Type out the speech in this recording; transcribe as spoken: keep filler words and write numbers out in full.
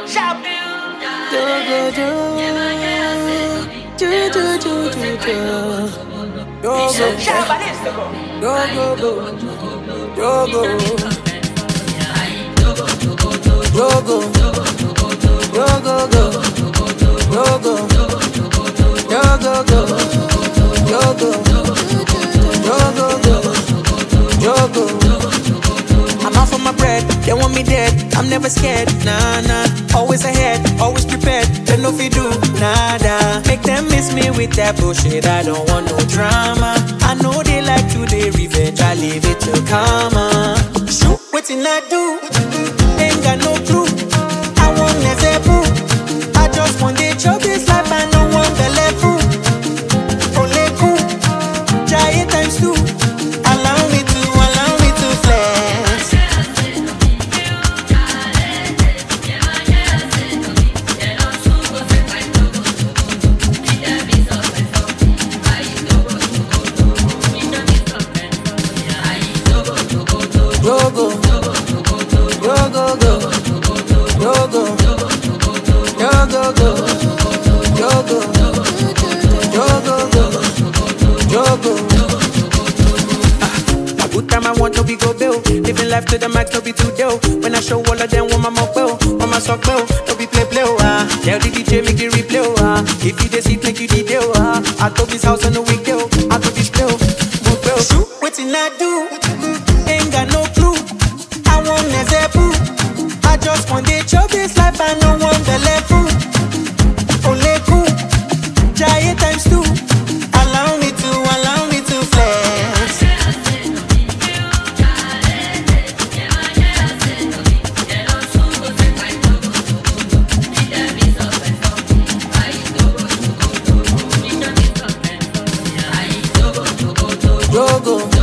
I'm out for my bread, they want me dead. I'm never scared, nah, nah. Always ahead, always prepared. They know if you do, nada. Make them miss me with that bullshit. I don't want no drama. I know they like to they revenge. I leave it to karma. Shoot, what in I do? Ain't got no clue. I want let boo. I just want to chop this life. I don't want the level. Only cool, giant times two. Allow me to, allow me to flex. Go go, go go go, go go go, go go go, go go go, go go. A good time I want to be go bill. Living life to the max, no be too deal. When I show all of them, want my mock bill, want my sock bill, no be play play. Ah, tell the D J make it replay. Ah, if you just see, make you detail. Ah, I told this house on the weekday. I could display, move bill. Shoot, what in I do? Ain't got no clue. I want Nezebu. I just want to chop this life. I don't want the level. Only cool, giant times two. Allow me to, allow me to flex. Go go.